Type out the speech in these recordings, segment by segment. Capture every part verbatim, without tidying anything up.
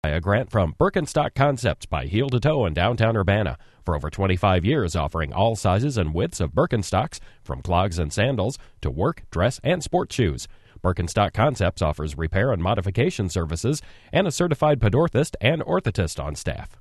A grant from Birkenstock Concepts by Heel to Toe in downtown Urbana. For over twenty-five years, offering all sizes and widths of Birkenstocks, from clogs and sandals to work, dress, and sports shoes. Birkenstock Concepts offers repair and modification services and a certified podorthist and orthotist on staff.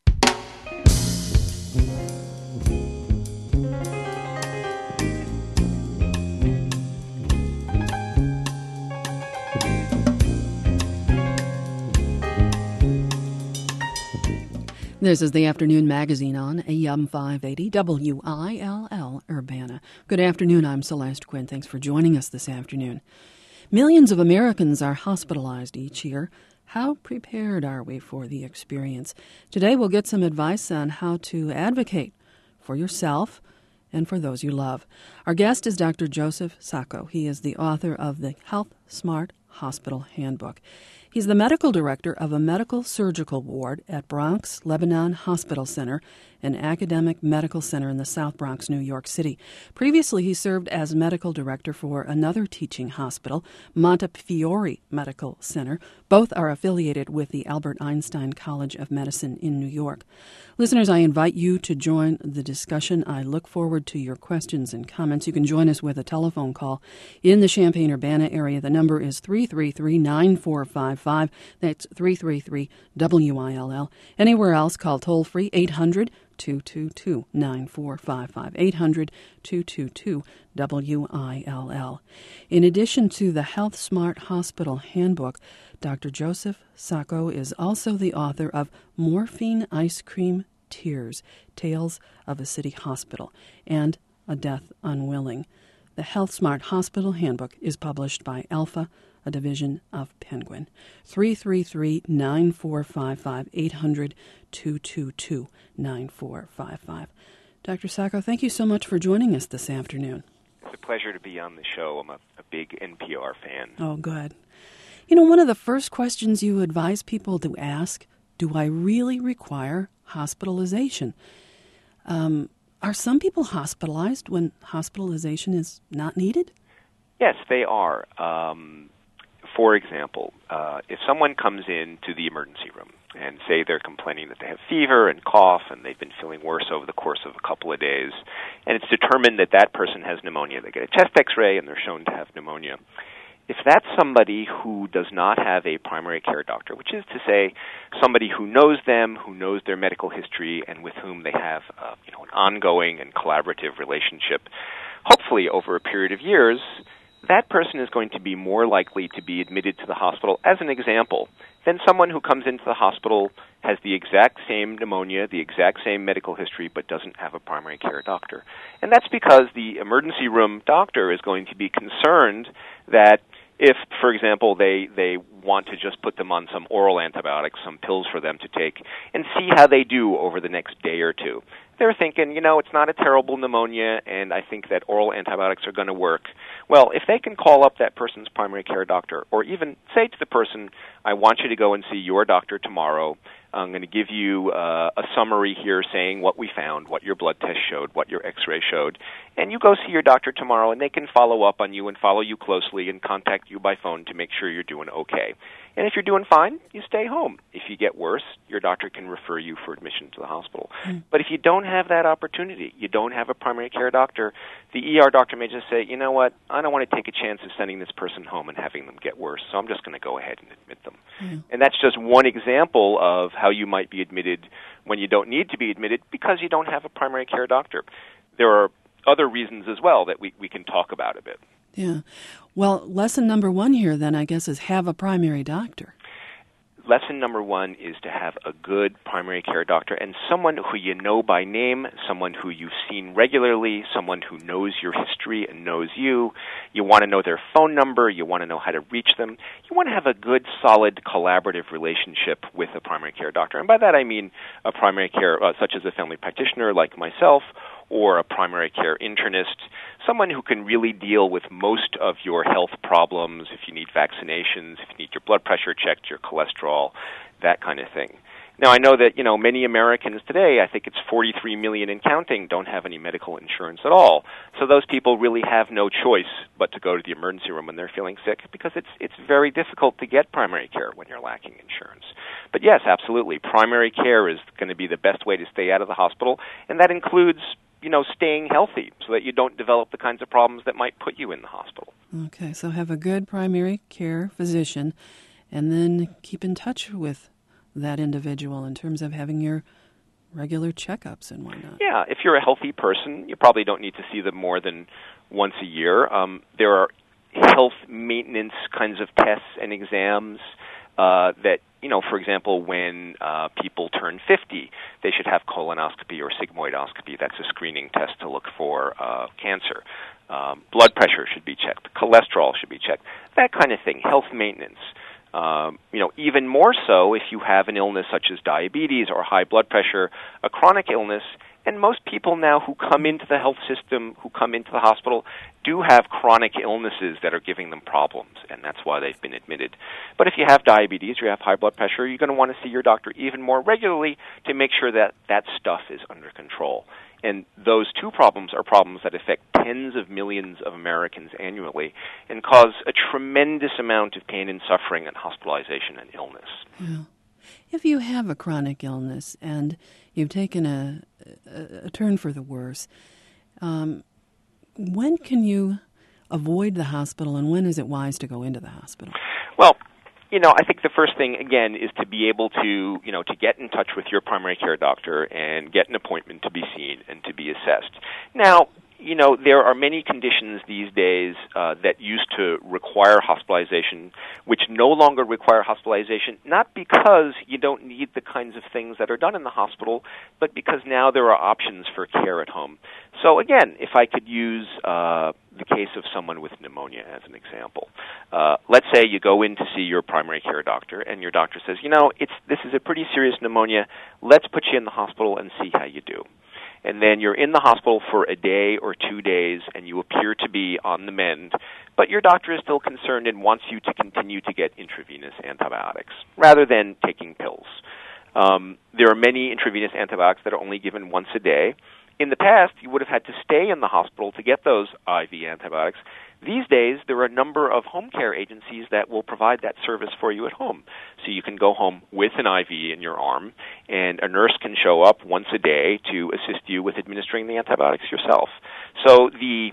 This is the Afternoon Magazine on A M five eighty W I L L Urbana. Good afternoon, I'm Celeste Quinn. Thanks for joining us this afternoon. Millions of Americans are hospitalized each year. How prepared are we for the experience? Today we'll get some advice on how to advocate for yourself and for those you love. Our guest is Doctor Joseph Sacco. He is the author of the Health Smart Hospital Handbook. He's the medical director of a medical surgical ward at Bronx Lebanon Hospital Center, an academic medical center in the South Bronx, New York City. Previously, he served as medical director for another teaching hospital, Montefiore Medical Center. Both are affiliated with the Albert Einstein College of Medicine in New York. Listeners, I invite you to join the discussion. I look forward to your questions and comments. You can join us with a telephone call in the Champaign-Urbana area. The number is three three three, nine four five five. That's three three three W I L L. Anywhere else, call toll-free eight hundred, two two two, nine four five five, eight hundred, two two two, W I L L. In addition to the Health Smart Hospital Handbook, Doctor Joseph Sacco is also the author of Morphine Ice Cream Tears, Tales of a City Hospital, and A Death Unwilling. The Health Smart Hospital Handbook is published by Alpha, a division of Penguin. three three three, nine four five five, eight hundred, two two two, nine four five five. Doctor Sacco, thank you so much for joining us this afternoon. It's a pleasure to be on the show. I'm a, a big N P R fan. Oh, good. You know, one of the first questions you advise people to ask, do I really require hospitalization? Um, are some people hospitalized when hospitalization is not needed? Yes, they are. Um, for example, uh, if someone comes into the emergency room and say they're complaining that they have fever and cough and they've been feeling worse over the course of a couple of days, and it's determined that that person has pneumonia, they get a chest x-ray and they're shown to have pneumonia. If that's somebody who does not have a primary care doctor, which is to say somebody who knows them, who knows their medical history, and with whom they have uh, you know, an ongoing and collaborative relationship, hopefully over a period of years, that person is going to be more likely to be admitted to the hospital, as an example, than someone who comes into the hospital, has the exact same pneumonia, the exact same medical history, but doesn't have a primary care doctor. And that's because the emergency room doctor is going to be concerned that if, for example, they, they want to just put them on some oral antibiotics, some pills for them to take, and see how they do over the next day or two. They're thinking, you know, it's not a terrible pneumonia, and I think that oral antibiotics are going to work. Well, if they can call up that person's primary care doctor, or even say to the person, I want you to go and see your doctor tomorrow. I'm going to give you uh, a summary here saying what we found, what your blood test showed, what your x-ray showed, and you go see your doctor tomorrow, and they can follow up on you and follow you closely and contact you by phone to make sure you're doing okay. And if you're doing fine, you stay home. If you get worse, your doctor can refer you for admission to the hospital. Mm. But if you don't have that opportunity, you don't have a primary care doctor, the E R doctor may just say, you know what, I don't want to take a chance of sending this person home and having them get worse, so I'm just going to go ahead and admit them. Mm. And that's just one example of how you might be admitted when you don't need to be admitted because you don't have a primary care doctor. There are other reasons as well that we, we can talk about a bit. Yeah. Well, lesson number one here then, I guess, is have a primary doctor. Lesson number one is to have a good primary care doctor and someone who you know by name, someone who you've seen regularly, someone who knows your history and knows you. You want to know their phone number. You want to know how to reach them. You want to have a good, solid, collaborative relationship with a primary care doctor. And by that I mean a primary care, uh, such as a family practitioner like myself, or a primary care internist, someone who can really deal with most of your health problems, if you need vaccinations, if you need your blood pressure checked, your cholesterol, that kind of thing. Now, I know that, you know, many Americans today, I think it's forty-three million and counting, don't have any medical insurance at all. So those people really have no choice but to go to the emergency room when they're feeling sick, because it's it's very difficult to get primary care when you're lacking insurance. But yes, absolutely, primary care is going to be the best way to stay out of the hospital, and that includes, you know, staying healthy so that you don't develop the kinds of problems that might put you in the hospital. Okay, so have a good primary care physician, and then keep in touch with that individual in terms of having your regular checkups and whatnot. Yeah, if you're a healthy person, you probably don't need to see them more than once a year. Um, there are health maintenance kinds of tests and exams uh, that, you know, for example, when uh, people turn fifty, they should have colonoscopy or sigmoidoscopy. That's a screening test to look for uh, cancer. Um, blood pressure should be checked. Cholesterol should be checked. That kind of thing, health maintenance. Um, you know, even more so if you have an illness such as diabetes or high blood pressure, a chronic illness. And most people now who come into the health system, who come into the hospital, do have chronic illnesses that are giving them problems, and that's why they've been admitted. But if you have diabetes or you have high blood pressure, you're going to want to see your doctor even more regularly to make sure that that stuff is under control. And those two problems are problems that affect tens of millions of Americans annually and cause a tremendous amount of pain and suffering and hospitalization and illness. Yeah. If you have a chronic illness and you've taken a, a, a turn for the worse, um, when can you avoid the hospital, and when is it wise to go into the hospital? Well, you know, I think the first thing, again, is to be able to, you know, to get in touch with your primary care doctor and get an appointment to be seen and to be assessed. Now, you know, there are many conditions these days uh, that used to require hospitalization, which no longer require hospitalization, not because you don't need the kinds of things that are done in the hospital, but because now there are options for care at home. So again, if I could use uh, the case of someone with pneumonia as an example. Uh, let's say you go in to see your primary care doctor, and your doctor says, you know, it's this is a pretty serious pneumonia. Let's put you in the hospital and see how you do. And then you're in the hospital for a day or two days, and you appear to be on the mend, but your doctor is still concerned and wants you to continue to get intravenous antibiotics rather than taking pills. Um, there are many intravenous antibiotics that are only given once a day. In the past, you would have had to stay in the hospital to get those I V antibiotics. These days, there are a number of home care agencies that will provide that service for you at home. So you can go home with an I V in your arm, and a nurse can show up once a day to assist you with administering the antibiotics yourself. So the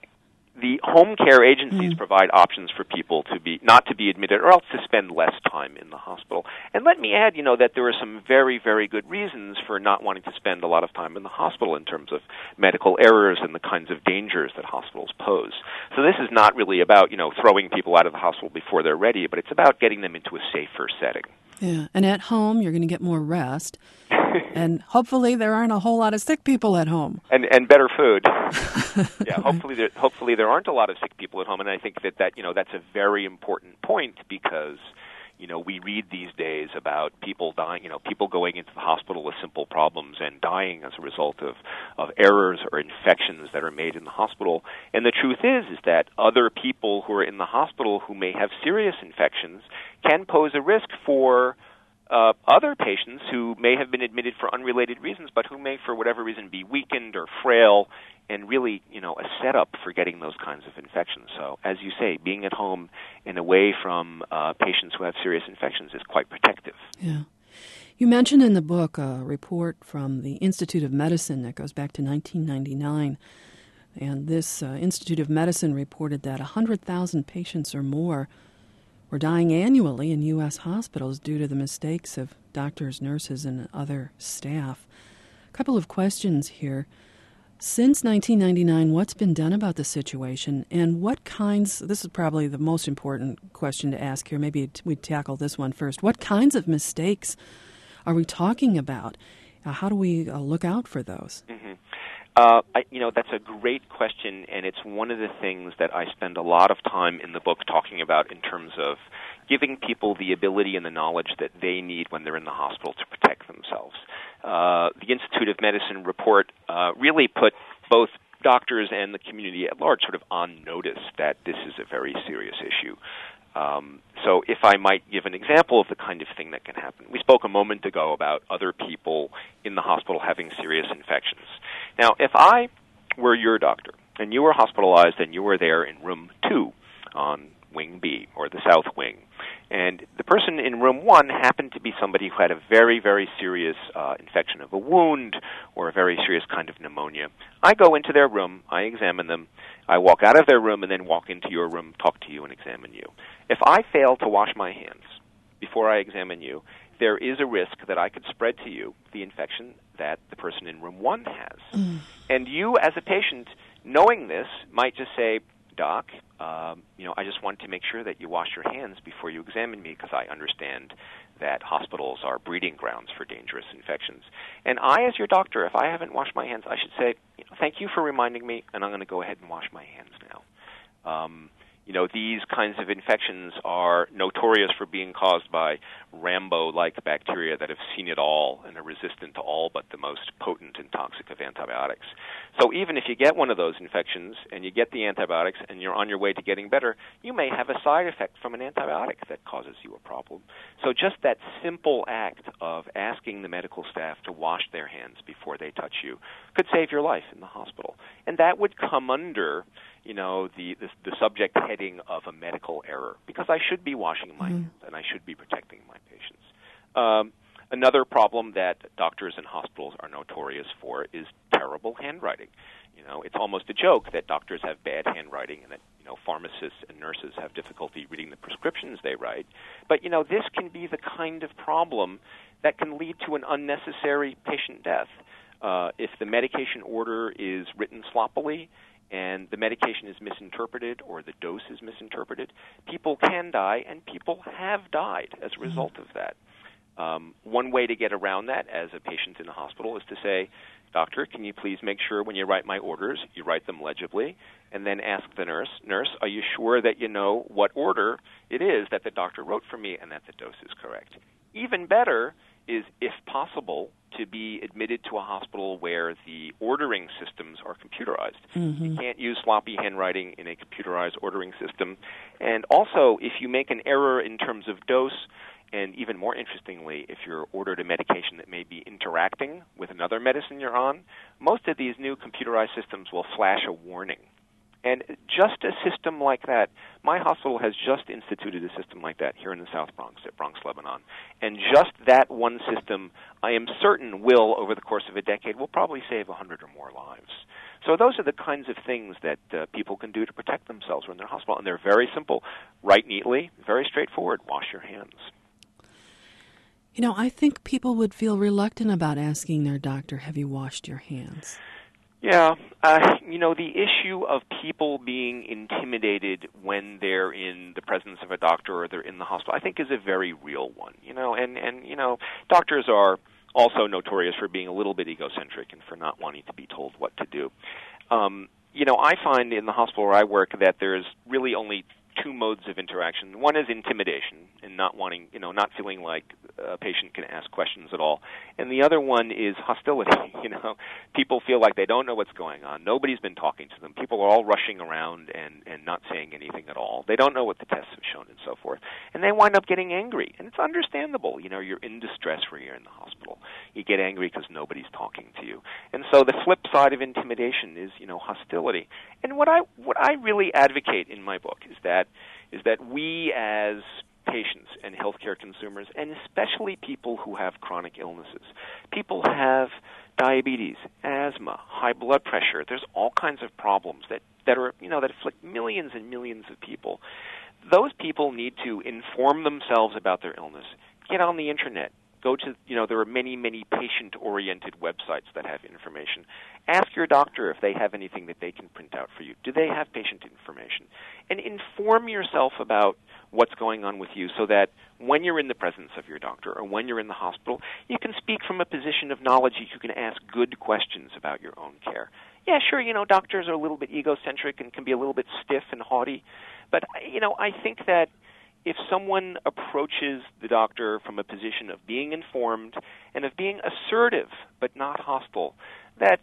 the home care agencies mm. provide options for people to be not to be admitted or else to spend less time in the hospital. And let me add, you know, that there are some very, very good reasons for not wanting to spend a lot of time in the hospital in terms of medical errors and the kinds of dangers that hospitals pose. So this is not really about, you know, throwing people out of the hospital before they're ready, but it's about getting them into a safer setting. Yeah, and at home you're going to get more rest. And hopefully there aren't a whole lot of sick people at home. And and better food. yeah, hopefully there hopefully there aren't a lot of sick people at home, and I think that, that you know that's a very important point because you know we read these days about people dying, you know, people going into the hospital with simple problems and dying as a result of of errors or infections that are made in the hospital. And the truth is is that other people who are in the hospital who may have serious infections can pose a risk for Uh, other patients who may have been admitted for unrelated reasons, but who may, for whatever reason, be weakened or frail, and really, you know, a setup for getting those kinds of infections. So, as you say, being at home and away from uh, patients who have serious infections is quite protective. Yeah. You mentioned in the book a report from the Institute of Medicine that goes back to nineteen ninety-nine, and this uh, Institute of Medicine reported that one hundred thousand patients or more were dying annually in U S hospitals due to the mistakes of doctors, nurses, and other staff. A couple of questions here. Since nineteen ninety-nine, what's been done about the situation, and what kinds, this is probably the most important question to ask here, maybe we tackle this one first. What kinds of mistakes are we talking about? Uh, how do we uh, look out for those? Mm-hmm. Uh, I, you know, that's a great question, and it's one of the things that I spend a lot of time in the book talking about in terms of giving people the ability and the knowledge that they need when they're in the hospital to protect themselves. Uh, the Institute of Medicine report uh, really put both doctors and the community at large sort of on notice that this is a very serious issue. Um, so if I might give an example of the kind of thing that can happen. We spoke a moment ago about other people in the hospital having serious infections. Now, if I were your doctor and you were hospitalized and you were there in room two on wing B or the south wing, and the person in room one happened to be somebody who had a very, very serious uh, infection of a wound or a very serious kind of pneumonia, I go into their room, I examine them, I walk out of their room and then walk into your room, talk to you, and examine you. If I fail to wash my hands before I examine you, there is a risk that I could spread to you the infection that the person in room one has. Mm. And you, as a patient, knowing this, might just say, Doc, um, you know, I just wanted to make sure that you wash your hands before you examine me because I understand that hospitals are breeding grounds for dangerous infections. And I, as your doctor, if I haven't washed my hands, I should say, you know, thank you for reminding me, and I'm going to go ahead and wash my hands now. Um, you know, these kinds of infections are notorious for being caused by Rambo-like bacteria that have seen it all and are resistant to all but the most potent and toxic of antibiotics. So even if you get one of those infections and you get the antibiotics and you're on your way to getting better, you may have a side effect from an antibiotic that causes you a problem. So just that simple act of asking the medical staff to wash their hands before they touch you could save your life in the hospital. And that would come under, you know, the, the, the subject heading of a medical error, because I should be washing my mm-hmm. hands and I should be protecting my patients. Um, another problem that doctors and hospitals are notorious for is terrible handwriting. You know, it's almost a joke that doctors have bad handwriting and that, you know, pharmacists and nurses have difficulty reading the prescriptions they write. But, you know, this can be the kind of problem that can lead to an unnecessary patient death. Uh, if the medication order is written sloppily and the medication is misinterpreted or the dose is misinterpreted, people can die, and people have died as a result of that. Um, one way to get around that as a patient in the hospital is to say, Doctor, can you please make sure when you write my orders, you write them legibly, and then ask the nurse, Nurse, are you sure that you know what order it is that the doctor wrote for me and that the dose is correct? Even better is, if possible, to be admitted to a hospital where the ordering systems are computerized. Mm-hmm. You can't use sloppy handwriting in a computerized ordering system. And also, if you make an error in terms of dose, and even more interestingly, if you're ordered a medication that may be interacting with another medicine you're on, most of these new computerized systems will flash a warning. And just a system like that, my hospital has just instituted a system like that here in the South Bronx, at Bronx Lebanon. And just that one system, I am certain, will, over the course of a decade, will probably save one hundred or more lives. So those are the kinds of things that uh, people can do to protect themselves when they're in the hospital. And they're very simple. Write neatly, very straightforward. Wash your hands. You know, I think people would feel reluctant about asking their doctor, have you washed your hands? Yeah, uh, you know, the issue of people being intimidated when they're in the presence of a doctor or they're in the hospital, I think is a very real one, you know, and, and you know, doctors are also notorious for being a little bit egocentric and for not wanting to be told what to do. Um, you know, I find in the hospital where I work that there's really only two modes of interaction. One is intimidation and not wanting, you know, not feeling like a patient can ask questions at all. And the other one is hostility. You know, people feel like they don't know what's going on. Nobody's been talking to them. People are all rushing around and, and not saying anything at all. They don't know what the tests have shown and so forth. And they wind up getting angry. And it's understandable. You know, you're in distress when you're in the hospital. You get angry because nobody's talking to you. And so the flip side of intimidation is, you know, hostility. And what I what I really advocate in my book is that is that we as patients and healthcare consumers, and especially people who have chronic illnesses, people have diabetes, asthma, high blood pressure. There's all kinds of problems that, that are, you know, that afflict millions and millions of people. Those people need to inform themselves about their illness. Get on the internet. Go to, you know, there are many, many patient-oriented websites that have information. Ask your doctor if they have anything that they can print out for you. Do they have patient information? And inform yourself about what's going on with you so that when you're in the presence of your doctor or when you're in the hospital, you can speak from a position of knowledge. You can ask good questions about your own care. Yeah, sure, you know, doctors are a little bit egocentric and can be a little bit stiff and haughty. But, you know, I think that if someone approaches the doctor from a position of being informed and of being assertive but not hostile, that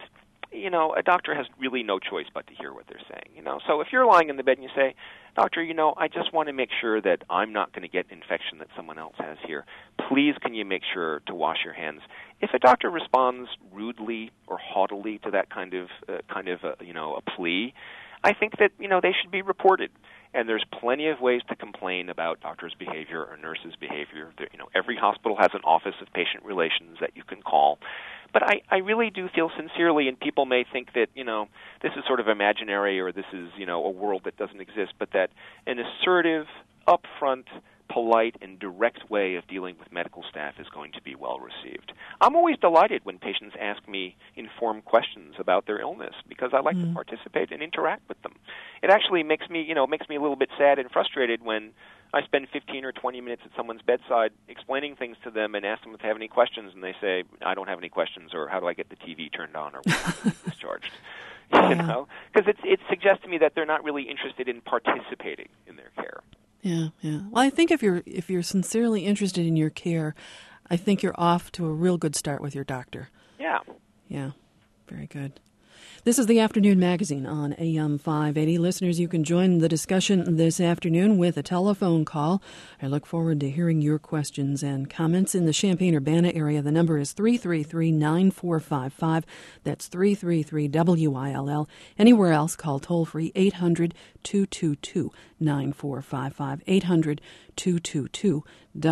you know, a doctor has really no choice but to hear what they're saying, you know. So if you're lying in the bed and you say, doctor, you know, I just want to make sure that I'm not going to get infection that someone else has here. Please, can you make sure to wash your hands? If a doctor responds rudely or haughtily to that kind of, uh, kind of, uh, you know, a plea, I think that, you know, they should be reported. And there's plenty of ways to complain about doctors' behavior or nurses' behavior. There, you know, every hospital has an office of patient relations that you can call. But I, I really do feel sincerely, and people may think that, you know, this is sort of imaginary or this is, you know, a world that doesn't exist, but that an assertive, upfront, polite, and direct way of dealing with medical staff is going to be well received. I'm always delighted when patients ask me informed questions about their illness because I like mm. to participate and interact with them. It actually makes me, you know, makes me a little bit sad and frustrated when I spend fifteen or twenty minutes at someone's bedside explaining things to them and ask them if they have any questions, and they say, I don't have any questions, or how do I get the T V turned on, or discharged? You know, because it suggests to me that they're not really interested in participating in their care. Yeah, yeah. Well, I think if you're if you're sincerely interested in your care, I think you're off to a real good start with your doctor. Yeah. Yeah, very good. This is the Afternoon Magazine on A M five eighty. Listeners, you can join the discussion this afternoon with a telephone call. I look forward to hearing your questions and comments. In the Champaign-Urbana area, the number is three three three, nine four five five. That's three three three W I L L. Anywhere else, call toll-free eight hundred, two two two, nine four five five, eight hundred, two two two,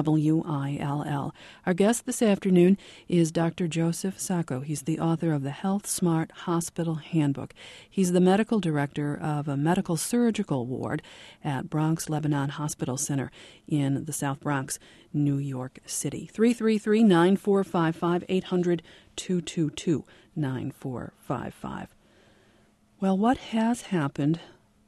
W I L L. Our guest this afternoon is Doctor Joseph Sacco. He's the author of the Health Smart Hospital Handbook. He's the medical director of a medical surgical ward at Bronx Lebanon Hospital Center in the South Bronx, New York City. three three three, nine four five five, eight hundred, two two two, nine four five five. Well, what has happened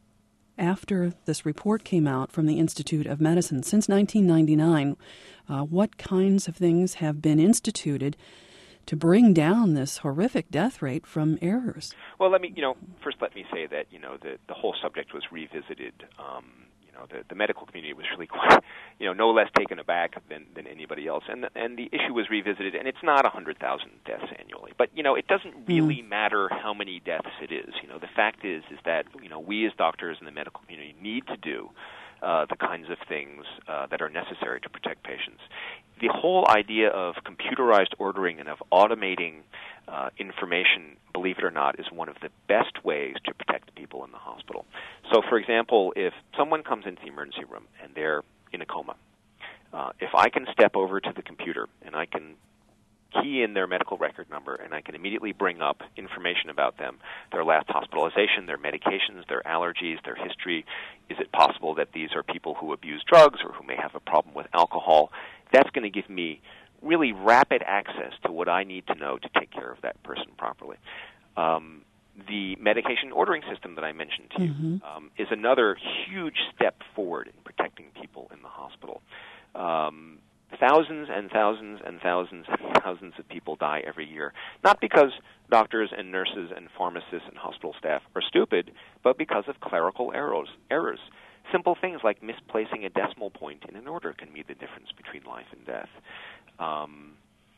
after this report came out from the Institute of Medicine since nineteen ninety-nine? Uh, what kinds of things have been instituted to bring down this horrific death rate from errors? Well, let me, you know, first let me say that, you know, the, the whole subject was revisited. Um, you know, the, the medical community was really quite, you know, no less taken aback than, than anybody else. And the, and the issue was revisited, and it's not one hundred thousand deaths annually. But, you know, it doesn't really mm. matter how many deaths it is. You know, the fact is, is that, you know, we as doctors in the medical community need to do uh, the kinds of things uh, that are necessary to protect patients. The whole idea of computerized ordering and of automating uh, information, believe it or not, is one of the best ways to protect people in the hospital. So, for example, if someone comes into the emergency room and they're in a coma, uh, if I can step over to the computer and I can key in their medical record number and I can immediately bring up information about them, their last hospitalization, their medications, their allergies, their history. Is it possible that these are people who abuse drugs or who may have a problem with alcohol? That's going to give me really rapid access to what I need to know to take care of that person properly. Um, the medication ordering system that I mentioned to you mm-hmm. um, is another huge step forward in protecting people in the hospital. Um, thousands and thousands and thousands and thousands of people die every year, not because doctors and nurses and pharmacists and hospital staff are stupid, but because of clerical errors. errors. Simple things like misplacing a decimal point in an order can mean the difference between life and death. Um,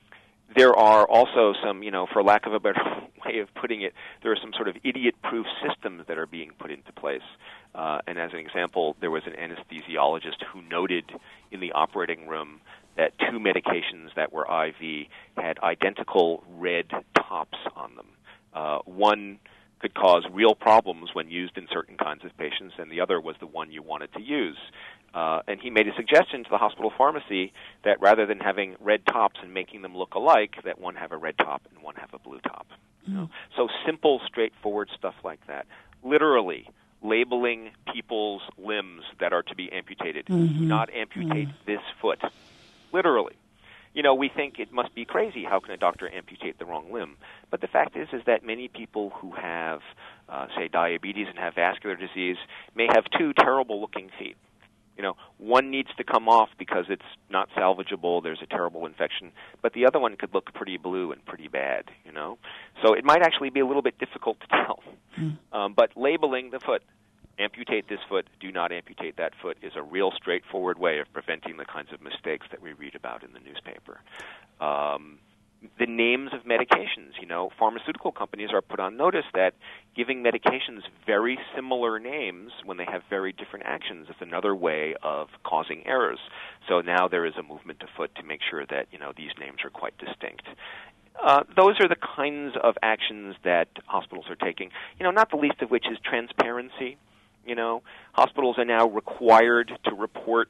there are also some, you know, for lack of a better way of putting it, there are some sort of idiot-proof systems that are being put into place. Uh, and as an example, there was an anesthesiologist who noted in the operating room that two medications that were I V had identical red tops on them. Uh, one could cause real problems when used in certain kinds of patients, and the other was the one you wanted to use. Uh, and he made a suggestion to the hospital pharmacy that rather than having red tops and making them look alike, that one have a red top and one have a blue top. You know? So simple, straightforward stuff like that. Literally, labeling people's limbs that are to be amputated. Mm-hmm. Do not amputate mm-hmm. this foot. Literally. You know, we think it must be crazy. How can a doctor amputate the wrong limb? But the fact is, is that many people who have, uh, say, diabetes and have vascular disease may have two terrible-looking feet. You know, one needs to come off because it's not salvageable, there's a terrible infection, but the other one could look pretty blue and pretty bad, you know? So it might actually be a little bit difficult to tell. Mm. Um, but labeling the foot, amputate this foot, do not amputate that foot, is a real straightforward way of preventing the kinds of mistakes that we read about in the newspaper. Um, the names of medications. You know, pharmaceutical companies are put on notice that giving medications very similar names when they have very different actions is another way of causing errors. So now there is a movement afoot to make sure that, you know, these names are quite distinct. Uh, those are the kinds of actions that hospitals are taking, you know, not the least of which is transparency. You know, hospitals are now required to report,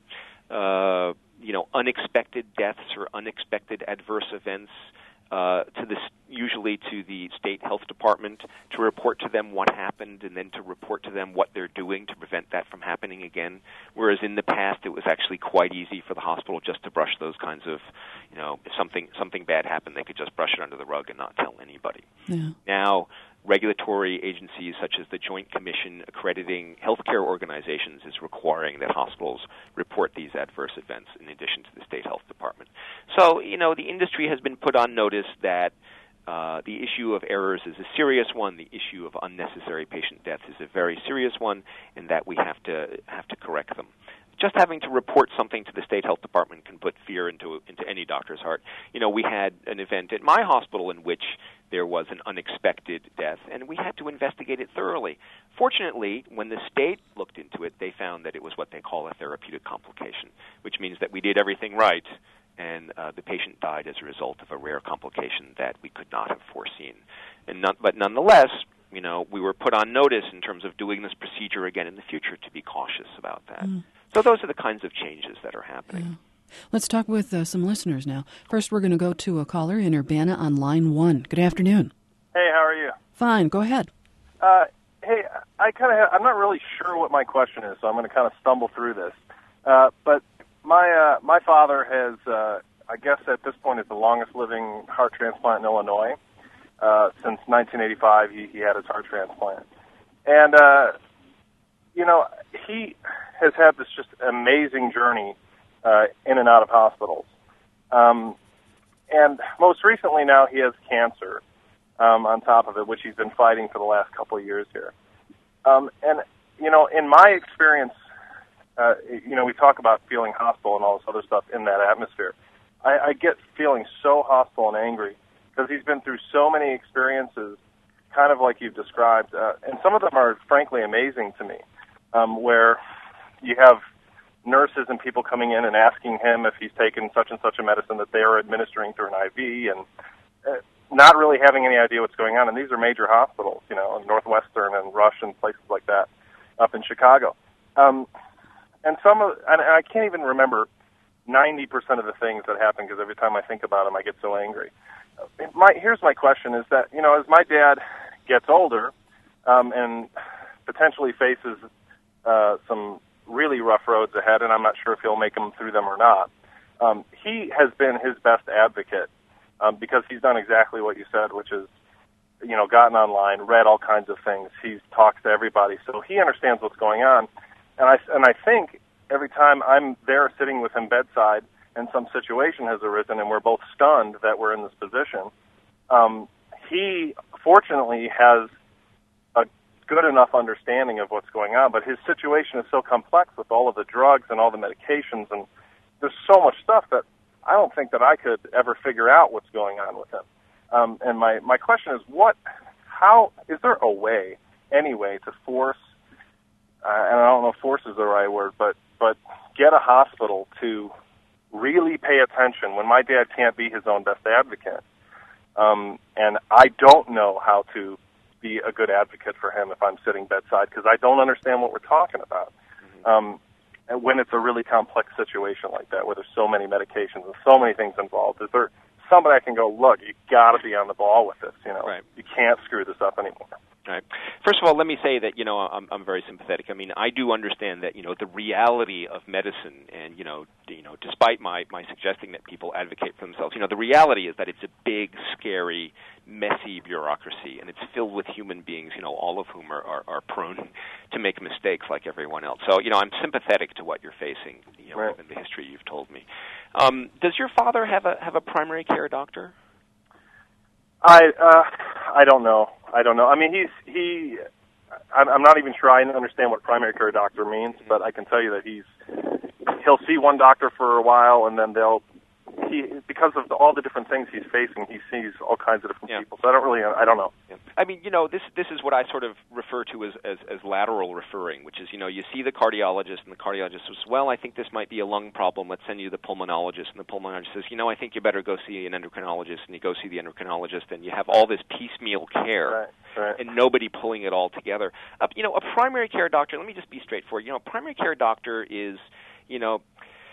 uh, you know, unexpected deaths or unexpected adverse events uh, to this, usually to the state health department, to report to them what happened and then to report to them what they're doing to prevent that from happening again. Whereas in the past, it was actually quite easy for the hospital just to brush those kinds of, you know, if something something bad happened, they could just brush it under the rug and not tell anybody. Yeah. Now, regulatory agencies such as the Joint Commission accrediting healthcare organizations is requiring that hospitals report these adverse events in addition to the state health department. So, you know, the industry has been put on notice that uh, the issue of errors is a serious one, the issue of unnecessary patient deaths is a very serious one, and that we have to have to correct them. Just having to report something to the state health department can put fear into into any doctor's heart. You know, we had an event at my hospital in which there was an unexpected death, and we had to investigate it thoroughly. Fortunately, when the state looked into it, they found that it was what they call a therapeutic complication, which means that we did everything right, and uh, the patient died as a result of a rare complication that we could not have foreseen. And not, but nonetheless, you know, we were put on notice in terms of doing this procedure again in the future to be cautious about that. Mm. So those are the kinds of changes that are happening. Yeah. Let's talk with uh, some listeners now. First, we're going to go to a caller in Urbana on line one. Good afternoon. Hey, how are you? Fine. Go ahead. Uh, hey, I kind of I'm not really sure what my question is, so I'm going to kind of stumble through this. Uh, but my uh, my father has, uh, I guess at this point, is the longest living heart transplant in Illinois. Uh, since nineteen eighty-five, he, he had his heart transplant, and uh, you know he has had this just amazing journey uh, in and out of hospitals. Um, and most recently now he has cancer um, on top of it, which he's been fighting for the last couple of years here. Um, and, you know, in my experience, uh, you know, we talk about feeling hostile and all this other stuff in that atmosphere. I, I get feeling so hostile and angry because he's been through so many experiences, kind of like you've described. Uh, and some of them are, frankly, amazing to me, um, where you have nurses and people coming in and asking him if he's taken such and such a medicine that they are administering through an I V, and uh, not really having any idea what's going on. And these are major hospitals, you know, Northwestern and Rush and places like that up in Chicago. Um, and some of, and I can't even remember ninety percent of the things that happen because every time I think about them, I get so angry. My, here's my question is that, you know, as my dad gets older um, and potentially faces uh, some really rough roads ahead, and I'm not sure if he'll make them through them or not. Um, he has been his best advocate um, because he's done exactly what you said, which is, you know, gotten online, read all kinds of things. He's talked to everybody, so he understands what's going on. And I and I think every time I'm there sitting with him bedside and some situation has arisen and we're both stunned that we're in this position, um, he fortunately has a good enough understanding of what's going on, but his situation is so complex with all of the drugs and all the medications, and there's so much stuff that I don't think that I could ever figure out what's going on with him. Um, and my, my question is, what, how, is there a way, any way, to force, uh, and I don't know if force is the right word, but, but get a hospital to really pay attention when my dad can't be his own best advocate? Um, and I don't know how to be a good advocate for him if I'm sitting bedside because I don't understand what we're talking about. Mm-hmm. Um, and when it's a really complex situation like that, where there's so many medications and so many things involved, is there somebody I can go, look, you got to be on the ball with this. You know, right. You can't screw this up anymore. Right. First of all, let me say that, you know, I'm, I'm very sympathetic. I mean, I do understand that, you know, the reality of medicine and, you know, you know, despite my, my suggesting that people advocate for themselves, you know, the reality is that it's a big, scary, messy bureaucracy, and it's filled with human beings, you know, all of whom are, are, are prone to make mistakes like everyone else. So, you know, I'm sympathetic to what you're facing, you know, right. given the history you've told me. Um, does your father have a have a primary care doctor? I uh, I don't know. I don't know. I mean, he's he. I'm, I'm not even sure I understand what primary care doctor means, but I can tell you that he's he'll see one doctor for a while, and then they'll he, because of the, all the different things he's facing, he sees all kinds of different yeah. people. So I don't really, I don't know. Yeah. I mean, you know, this this is what I sort of refer to as, as, as lateral referring, which is, you know, you see the cardiologist, and the cardiologist says, well, I think this might be a lung problem. Let's send you to the pulmonologist. And the pulmonologist says, you know, I think you better go see an endocrinologist. And you go see the endocrinologist, and you have all this piecemeal care. Right, right. And nobody pulling it all together. Uh, you know, a primary care doctor, let me just be straightforward. You know, a primary care doctor is, you know,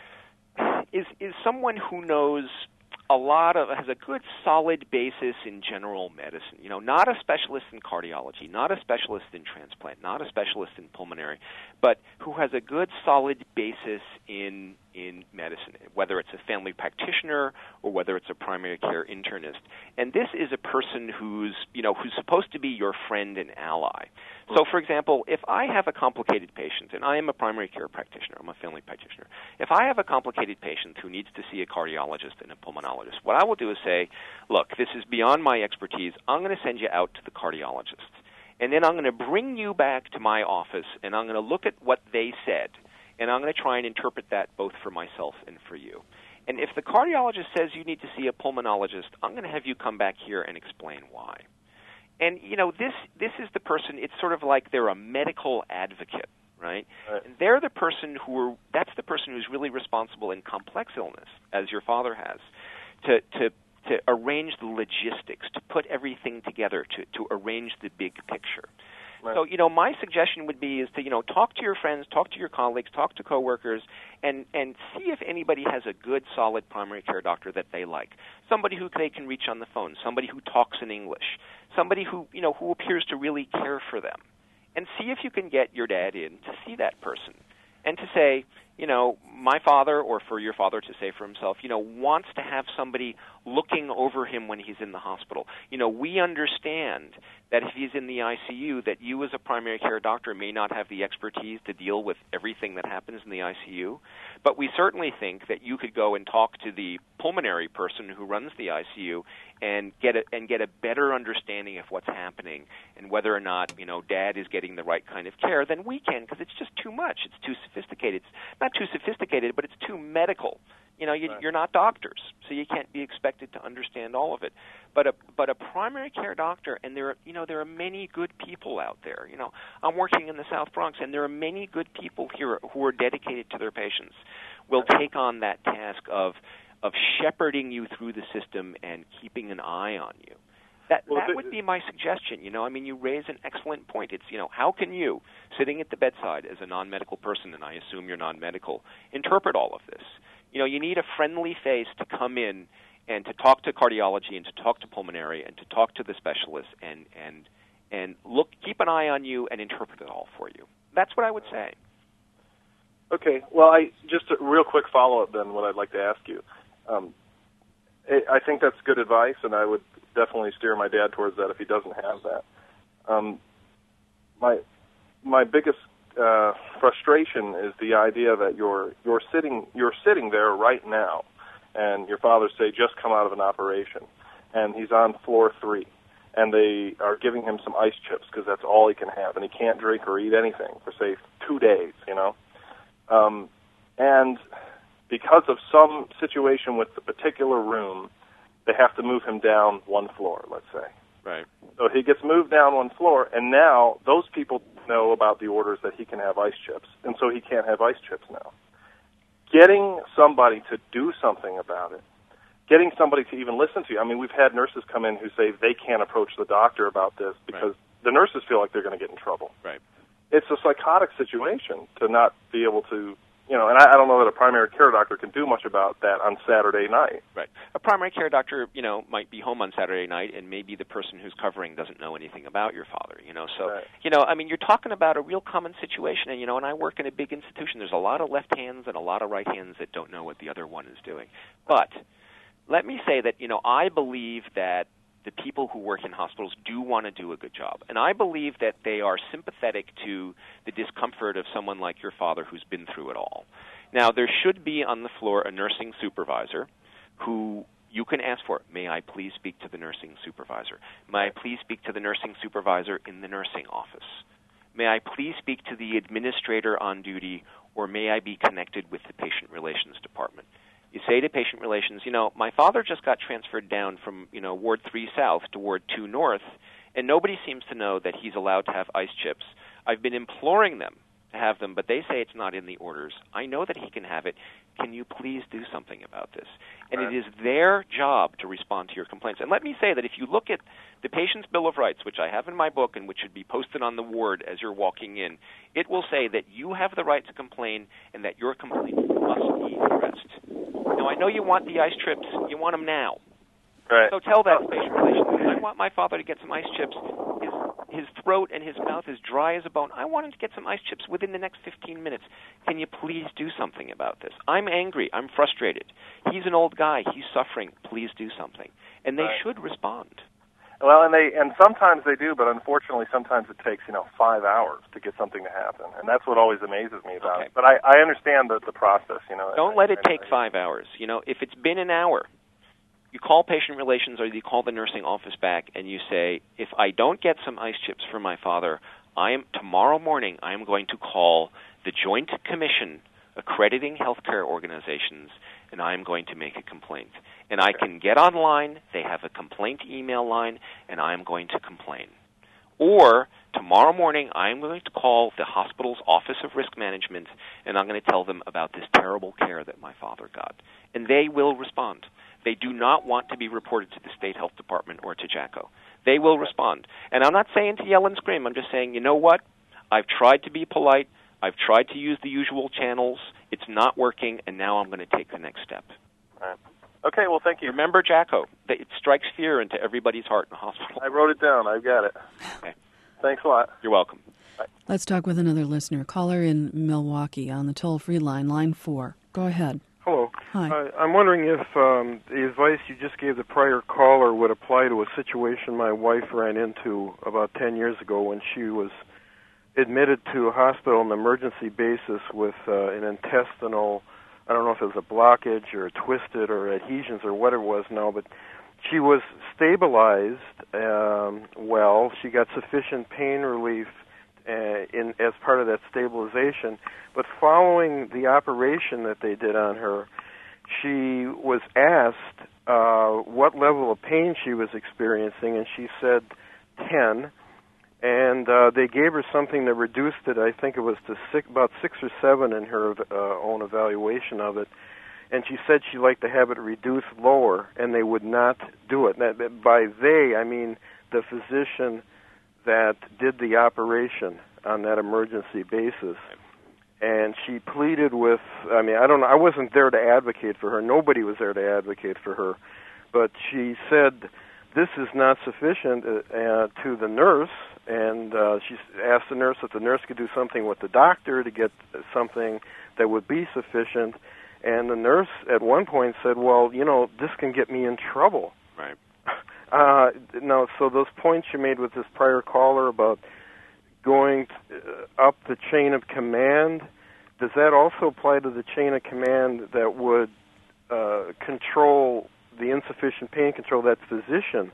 is is someone who knows a lot of, has a good solid basis in general medicine. You know, not a specialist in cardiology, not a specialist in transplant, not a specialist in pulmonary, but who has a good solid basis in in medicine, whether it's a family practitioner or whether it's a primary care internist. And this is a person who's, you know, who's supposed to be your friend and ally. So, for example, if I have a complicated patient, and I am a primary care practitioner, I'm a family practitioner, if I have a complicated patient who needs to see a cardiologist and a pulmonologist, what I will do is say, look, this is beyond my expertise. I'm going to send you out to the cardiologist. And then I'm going to bring you back to my office, and I'm going to look at what they said, and I'm going to try and interpret that both for myself and for you. And if the cardiologist says you need to see a pulmonologist, I'm going to have you come back here and explain why. And, you know, this this is the person, it's sort of like they're a medical advocate, right? Right. And they're the person who are, that's the person who's really responsible in complex illness, as your father has, to to to arrange the logistics, to put everything together, to, to arrange the big picture. Right. So, you know, my suggestion would be is to, you know, talk to your friends, talk to your colleagues, talk to coworkers, and, and see if anybody has a good, solid primary care doctor that they like. Somebody who they can reach on the phone, somebody who talks in English, somebody who, you know, who appears to really care for them. And see if you can get your dad in to see that person and to say, you know, my father, or for your father to say for himself, you know, wants to have somebody looking over him when he's in the hospital. You know, we understand that if he's in the I C U, that you as a primary care doctor may not have the expertise to deal with everything that happens in the I C U, but we certainly think that you could go and talk to the pulmonary person who runs the I C U and get a, and get a better understanding of what's happening and whether or not, you know, Dad is getting the right kind of care than we can, because it's just too much. It's too sophisticated. It's not too sophisticated, but it's too medical. You know, you, Right. you're not doctors, so you can't be expected to understand all of it. But a but a primary care doctor, and there are, you know, there are many good people out there. You know, I'm working in the South Bronx, and there are many good people here who are dedicated to their patients. Will take on that task of of shepherding you through the system and keeping an eye on you. That Well, that the, would be my suggestion. You know, I mean, you raise an excellent point. It's, you know, how can you, sitting at the bedside as a non-medical person, and I assume you're non-medical, interpret all of this? You know, you need a friendly face to come in and to talk to cardiology and to talk to pulmonary and to talk to the specialists and and and look, keep an eye on you and interpret it all for you. That's what I would say. Okay. Well, I just a real quick follow-up then, what I'd like to ask you. Um, I think that's good advice, and I would definitely steer my dad towards that if he doesn't have that. Um, my my biggest uh, frustration is the idea that you're you're sitting you're sitting there right now, and your father say just come out of an operation, and he's on floor three, and they are giving him some ice chips because that's all he can have, and he can't drink or eat anything for say two days, you know, um, and because of some situation with the particular room, they have to move him down one floor, let's say. Right. So he gets moved down one floor, and now those people know about the orders that he can have ice chips, and so he can't have ice chips now. Getting somebody to do something about it, getting somebody to even listen to you. I mean, we've had nurses come in who say they can't approach the doctor about this because right. the nurses feel like they're going to get in trouble. Right. It's a psychotic situation to not be able to, you know, and I, I don't know that a primary care doctor can do much about that on Saturday night. Right. A primary care doctor, you know, might be home on Saturday night, and maybe the person who's covering doesn't know anything about your father, you know. So, right. you know, I mean, you're talking about a real common situation, and, you know, and I work in a big institution. There's a lot of left hands and a lot of right hands that don't know what the other one is doing. But let me say that, you know, I believe that the people who work in hospitals do want to do a good job. And I believe that they are sympathetic to the discomfort of someone like your father who's been through it all. Now, there should be on the floor a nursing supervisor who you can ask for. May I please speak to the nursing supervisor? May I please speak to the nursing supervisor in the nursing office? May I please speak to the administrator on duty, or may I be connected with the patient relations department? You say to patient relations, you know, my father just got transferred down from, you know, Ward three South to Ward two North, and nobody seems to know that he's allowed to have ice chips. I've been imploring them to have them, but they say it's not in the orders. I know that he can have it. Can you please do something about this? And right. It is their job to respond to your complaints. And let me say that if you look at the Patient's Bill of Rights, which I have in my book and which should be posted on the ward as you're walking in, it will say that you have the right to complain and that your complaint must be addressed. Now, I know you want the ice chips. You want them now. Right. So tell that patient relations, I want my father to get some ice chips. His, his throat and his mouth is dry as a bone. I want him to get some ice chips within the next fifteen minutes. Can you please do something about this? I'm angry. I'm frustrated. He's an old guy. He's suffering. Please do something. And they right. should respond. Well, and they and sometimes they do, but unfortunately sometimes it takes, you know, five hours to get something to happen. And that's what always amazes me about okay. it. But I, I understand the, the process, you know. Don't let it take five hours. You know, if it's been an hour, you call patient relations or you call the nursing office back and you say, if I don't get some ice chips for my father, I am tomorrow morning I am going to call the Joint Commission accrediting healthcare organizations and I am going to make a complaint. And I can get online, they have a complaint email line, and I am going to complain. Or tomorrow morning I am going to call the hospital's Office of Risk Management and I'm going to tell them about this terrible care that my father got. And they will respond. They do not want to be reported to the state health department or to JACO. They will respond. And I'm not saying to yell and scream. I'm just saying, you know what? I've tried to be polite. I've tried to use the usual channels. It's not working, and now I'm going to take the next step. All right. Okay, well, thank you. Remember JACO. It strikes fear into everybody's heart in the hospital. I wrote it down. I've got it. Okay. Thanks a lot. You're welcome. Bye. Let's talk with another listener. Caller in Milwaukee on the toll-free line, line four. Go ahead. Hello. Hi. Uh, I'm wondering if um, the advice you just gave the prior caller would apply to a situation my wife ran into about ten years ago when she was admitted to a hospital on an emergency basis with uh, an intestinal, I don't know if it was a blockage or a twisted or adhesions or what it was now, but she was stabilized um, well. She got sufficient pain relief uh, in as part of that stabilization. But following the operation that they did on her, she was asked uh, what level of pain she was experiencing, and she said ten. And uh, they gave her something that reduced it, I think it was to six, about six or seven in her uh, own evaluation of it. And she said she'd like to have it reduced lower, and they would not do it. That, by they, I mean the physician that did the operation on that emergency basis. And she pleaded with, I mean, I don't know, I wasn't there to advocate for her. Nobody was there to advocate for her. But she said this is not sufficient uh, to the nurse, and uh, she asked the nurse if the nurse could do something with the doctor to get something that would be sufficient. And the nurse at one point said, well, you know, this can get me in trouble. Right. Uh, no, so those points you made with this prior caller about going uh, up the chain of command, does that also apply to the chain of command that would uh, control the insufficient pain control that physician,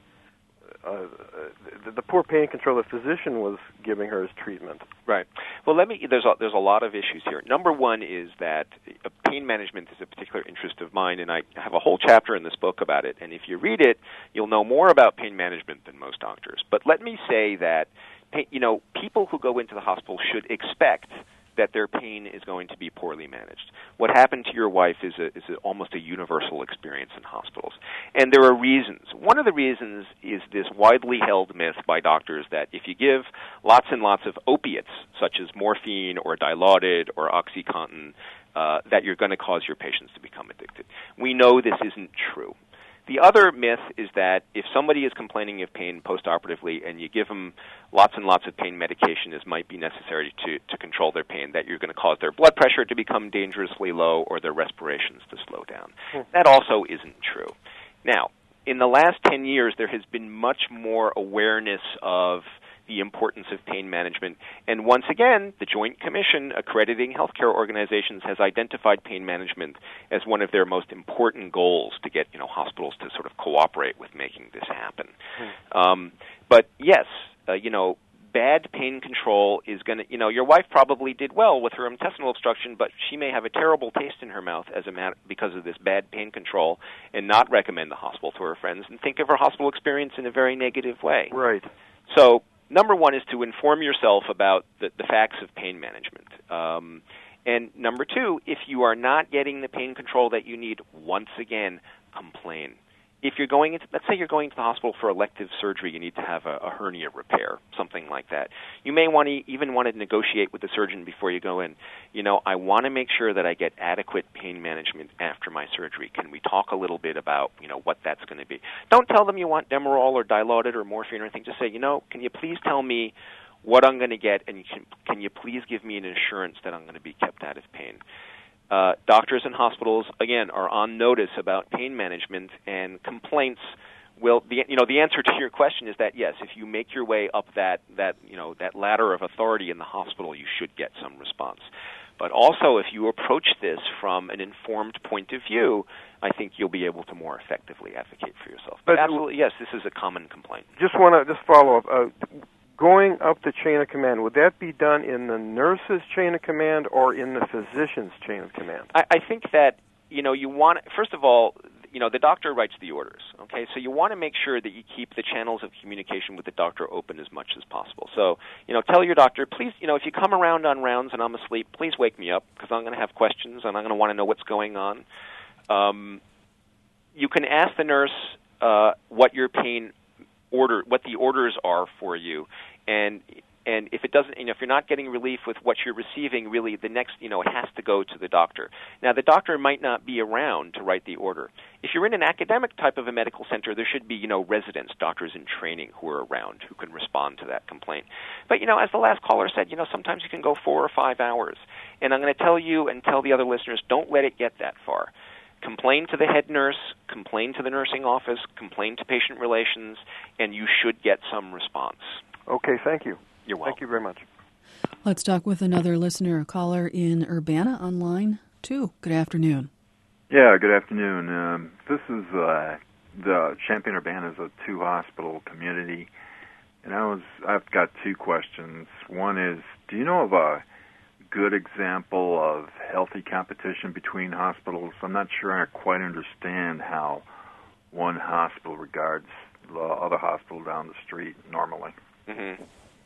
uh, the, the poor pain control the physician was giving her as treatment? Right. Well, let me. There's a, there's a lot of issues here. Number one is that pain management is a particular interest of mine, and I have a whole chapter in this book about it. And if you read it, you'll know more about pain management than most doctors. But let me say that, you know, people who go into the hospital should expect that their pain is going to be poorly managed. What happened to your wife is, a, is a, almost a universal experience in hospitals. And there are reasons. One of the reasons is this widely held myth by doctors that if you give lots and lots of opiates, such as morphine or Dilaudid or OxyContin, uh, that you're going to cause your patients to become addicted. We know this isn't true. The other myth is that if somebody is complaining of pain postoperatively and you give them lots and lots of pain medication as might be necessary to, to control their pain, that you're going to cause their blood pressure to become dangerously low or their respirations to slow down. Mm. That also isn't true. Now, in the last ten years, there has been much more awareness of the importance of pain management. And once again, the Joint Commission accrediting healthcare organizations has identified pain management as one of their most important goals to get, you know, hospitals to sort of cooperate with making this happen. Hmm. Um, but yes, uh, you know, bad pain control is going to, you know, your wife probably did well with her intestinal obstruction, but she may have a terrible taste in her mouth as a matter, because of this bad pain control, and not recommend the hospital to her friends and think of her hospital experience in a very negative way. Right. So number one is to inform yourself about the, the facts of pain management. Um, and number two, if you are not getting the pain control that you need, once again, complain. If you're going into, let's say you're going to the hospital for elective surgery, you need to have a, a hernia repair, something like that. You may want to even want to negotiate with the surgeon before you go in. You know, I want to make sure that I get adequate pain management after my surgery. Can we talk a little bit about, you know, what that's going to be? Don't tell them you want Demerol or Dilaudid or morphine or anything. Just say, you know, can you please tell me what I'm going to get, and you can, can you please give me an assurance that I'm going to be kept out of pain? Uh, doctors and hospitals, again, are on notice about pain management, and complaints will, the, you know, the answer to your question is that, yes, if you make your way up that, that, you know, that ladder of authority in the hospital, you should get some response. But also, if you approach this from an informed point of view, I think you'll be able to more effectively advocate for yourself. But, but absolutely, yes, this is a common complaint. Just want to just follow up. Uh, Going up the chain of command, would that be done in the nurse's chain of command or in the physician's chain of command? I, I think that, you know, you want, first of all, you know, the doctor writes the orders, okay? So you want to make sure that you keep the channels of communication with the doctor open as much as possible. So, you know, tell your doctor, please, you know, if you come around on rounds and I'm asleep, please wake me up, because I'm going to have questions and I'm going to want to know what's going on. Um, you can ask the nurse uh, what your pain order, what the orders are for you, and and if it doesn't, you know, if you're not getting relief with what you're receiving, really the next, you know, it has to go to the doctor. Now, the doctor might not be around to write the order. If you're in an academic type of a medical center, there should be, you know, residents, doctors in training who are around who can respond to that complaint. But, you know, as the last caller said, you know, sometimes you can go four or five hours. And I'm going to tell you and tell the other listeners, don't let it get that far. Complain to the head nurse, complain to the nursing office, complain to patient relations, and you should get some response. Okay, thank you. You're welcome. Thank you very much. Let's talk with another listener, a caller in Urbana on line two. Good afternoon. Yeah, good afternoon. Um, this is uh, the Champaign-Urbana is a two-hospital community, and I was I've got two questions. One is, do you know of a good example of healthy competition between hospitals? I'm not sure I quite understand how one hospital regards the other hospital down the street normally. Mm-hmm.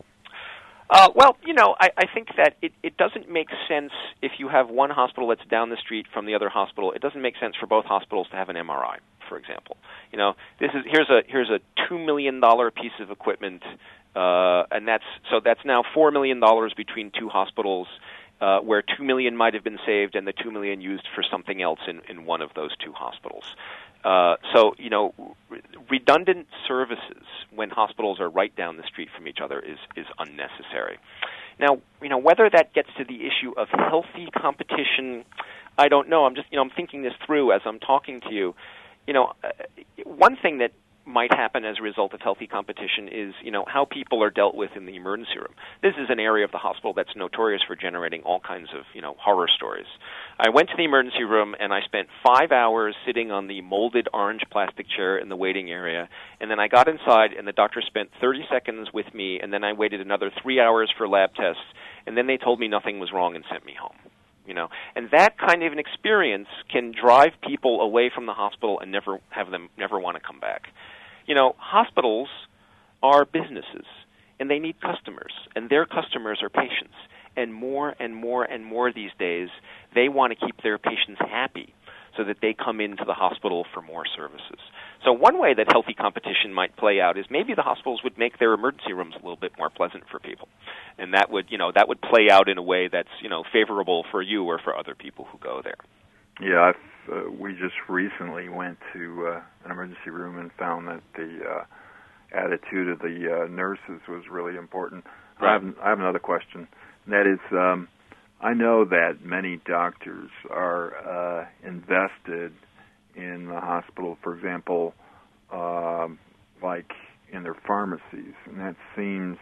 Uh, well, you know, I, I think that it, it doesn't make sense if you have one hospital that's down the street from the other hospital. It doesn't make sense for both hospitals to have an M R I, for example. You know, this is here's a here's a two million dollar piece of equipment, uh, and that's so that's now four million dollars between two hospitals, uh, where two million might have been saved and the two million used for something else in, in one of those two hospitals. Uh, so, you know, re- redundant services when hospitals are right down the street from each other is, is unnecessary. Now, you know, whether that gets to the issue of healthy competition, I don't know. I'm just, you know, I'm thinking this through as I'm talking to you. You know, uh, one thing that might happen as a result of healthy competition is, you know, how people are dealt with in the emergency room. This is an area of the hospital that's notorious for generating all kinds of, you know, horror stories. I went to the emergency room and I spent five hours sitting on the molded orange plastic chair in the waiting area, and then I got inside and the doctor spent thirty seconds with me, and then I waited another three hours for lab tests, and then they told me nothing was wrong and sent me home. You know, and that kind of an experience can drive people away from the hospital and never have them never want to come back. You know, hospitals are businesses, and they need customers, and their customers are patients. And more and more and more these days, they want to keep their patients happy so that they come into the hospital for more services. So one way that healthy competition might play out is maybe the hospitals would make their emergency rooms a little bit more pleasant for people. And that would, you know, that would play out in a way that's, you know, favorable for you or for other people who go there. Yeah, I've, uh, we just recently went to uh, an emergency room and found that the uh, attitude of the uh, nurses was really important. Right. I, have, I have another question. And that is, um, I know that many doctors are uh, invested in the hospital, for example, uh, like in their pharmacies, and that seems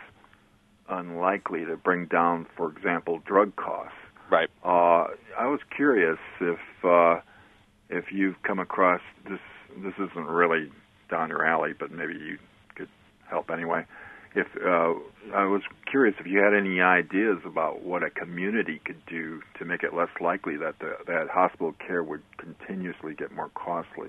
unlikely to bring down, for example, drug costs. Right. Uh, I was curious if uh, if you've come across this. This isn't really down your alley, but maybe you could help anyway. if uh, I was curious if you had any ideas about what a community could do to make it less likely that the, that hospital care would continuously get more costly.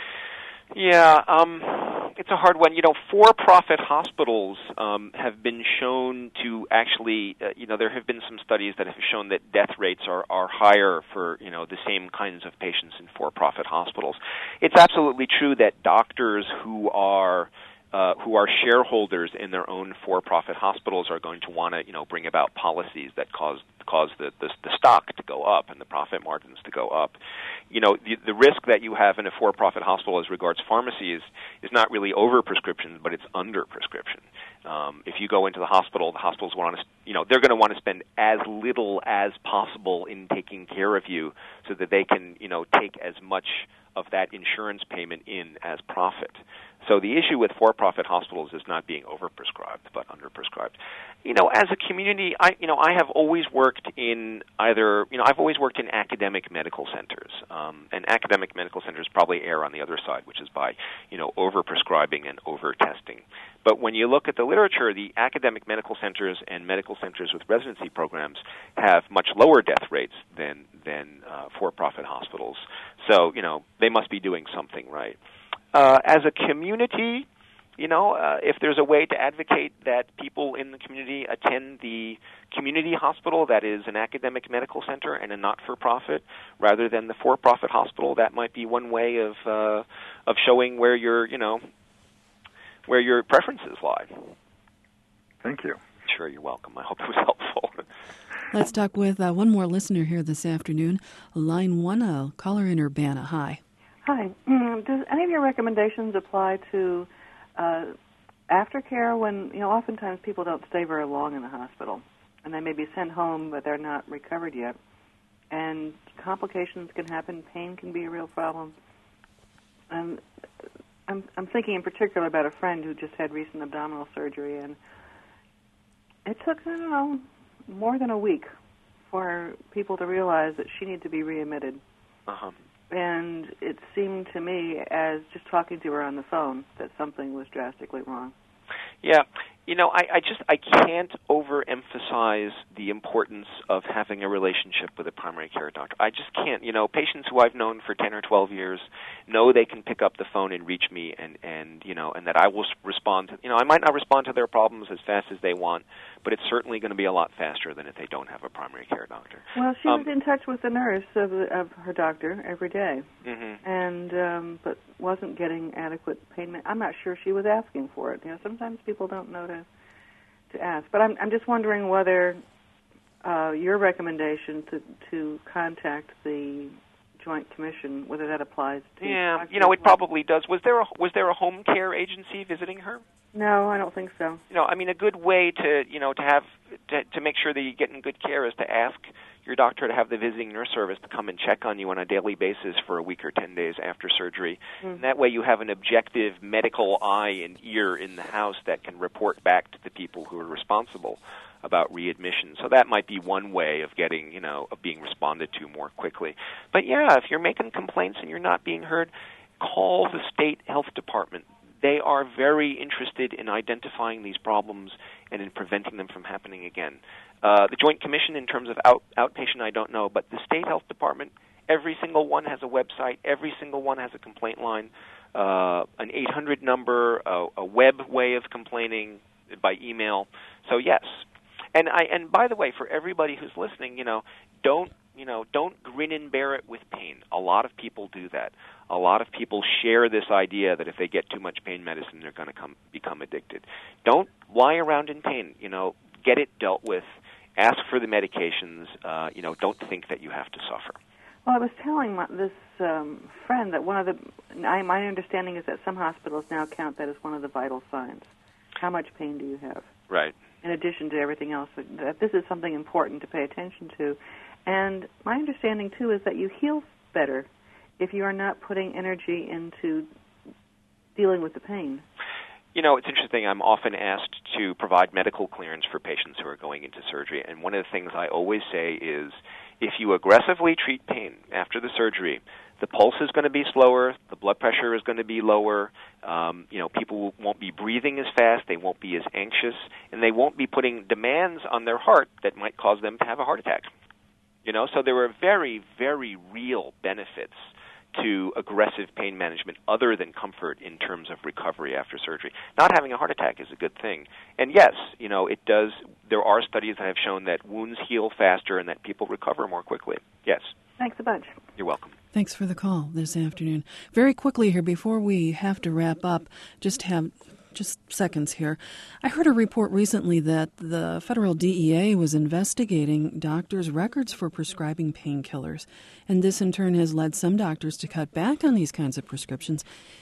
Yeah, um, it's a hard one. You know, for-profit hospitals um, have been shown to actually, uh, you know, there have been some studies that have shown that death rates are, are higher for, you know, the same kinds of patients in for-profit hospitals. It's absolutely true that doctors who are Uh, who are shareholders in their own for-profit hospitals are going to want to, you know, bring about policies that cause cause the, the the stock to go up and the profit margins to go up. You know, the, the risk that you have in a for-profit hospital as regards pharmacies is not really over-prescription, but it's under-prescription. Um, if you go into the hospital, the hospitals want to, you know, they're going to want to spend as little as possible in taking care of you so that they can, you know, take as much of that insurance payment in as profit. So the issue with for-profit hospitals is not being overprescribed, but underprescribed. You know, as a community, I, you know, I have always worked in either, you know, I've always worked in academic medical centers, um, and academic medical centers probably err on the other side, which is by, you know, overprescribing and over-testing. But when you look at the literature, the academic medical centers and medical centers with residency programs have much lower death rates than than uh, for-profit hospitals. So, you know, they must be doing something right. Uh, as a community, you know, uh, if there's a way to advocate that people in the community attend the community hospital that is an academic medical center and a not-for-profit rather than the for-profit hospital, that might be one way of uh, of showing where your, you know, where your preferences lie. Thank you. Sure, you're welcome. I hope it was helpful. Let's talk with uh, one more listener here this afternoon. Line one, uh, caller in Urbana. Hi. Hi. Does any of your recommendations apply to uh, aftercare when, you know, oftentimes people don't stay very long in the hospital and they may be sent home but they're not recovered yet and complications can happen, pain can be a real problem. Um, I'm, I'm thinking in particular about a friend who just had recent abdominal surgery and it took, I don't know, more than a week for people to realize that she needed to be readmitted. Uh-huh. And it seemed to me, as just talking to her on the phone, that something was drastically wrong. Yeah. You know, I, I just I can't overemphasize the importance of having a relationship with a primary care doctor. I just can't. You know, patients who I've known for ten or twelve years know they can pick up the phone and reach me, and, and you know, and that I will respond to. You know, I might not respond to their problems as fast as they want, but it's certainly going to be a lot faster than if they don't have a primary care doctor. Well, she um, was in touch with the nurse of, of her doctor every day, mm-hmm. and um, but wasn't getting adequate payment. I'm not sure she was asking for it. You know, sometimes people don't know to to ask. But I'm I'm just wondering whether uh, your recommendation to to contact the Joint Commission, whether that applies to. Yeah, you know, it probably does. Was there a was there a home care agency visiting her? No, I don't think so. You know, I mean, a good way to, you know, to have, to, to make sure that you get in good care is to ask your doctor to have the visiting nurse service to come and check on you on a daily basis for a week or ten days after surgery. Mm. And that way you have an objective medical eye and ear in the house that can report back to the people who are responsible about readmission. So that might be one way of getting, you know, of being responded to more quickly. But yeah, if you're making complaints and you're not being heard, call the state health department. They are very interested in identifying these problems and in preventing them from happening again. Uh, the Joint Commission, in terms of out, outpatient, I don't know, but the state health department, every single one has a website, every single one has a complaint line, uh, an eight hundred number, a, a web way of complaining by email. So yes. And I and by the way, for everybody who's listening, you know, don't you know, don't grin and bear it with pain. A lot of people do that. A lot of people share this idea that if they get too much pain medicine, they're going to come become addicted. Don't lie around in pain. You know, get it dealt with. Ask for the medications. Uh, you know, don't think that you have to suffer. Well, I was telling my, this um, friend that one of the I, my understanding is that some hospitals now count that as one of the vital signs. How much pain do you have? Right. In addition to everything else, that this is something important to pay attention to. And my understanding, too, is that you heal better if you are not putting energy into dealing with the pain. You know, it's interesting. I'm often asked to provide medical clearance for patients who are going into surgery. And one of the things I always say is, if you aggressively treat pain after the surgery, the pulse is going to be slower, the blood pressure is going to be lower, um, you know, people won't be breathing as fast, they won't be as anxious, and they won't be putting demands on their heart that might cause them to have a heart attack. You know, so there are very, very real benefits to aggressive pain management other than comfort in terms of recovery after surgery. Not having a heart attack is a good thing. And yes, you know, it does, there are studies that have shown that wounds heal faster and that people recover more quickly. Yes. Thanks a bunch. You're welcome. Thanks for the call this afternoon. Very quickly here, before we have to wrap up, just have just seconds here. I heard a report recently that the federal D E A was investigating doctors' records for prescribing painkillers, and this in turn has led some doctors to cut back on these kinds of prescriptions.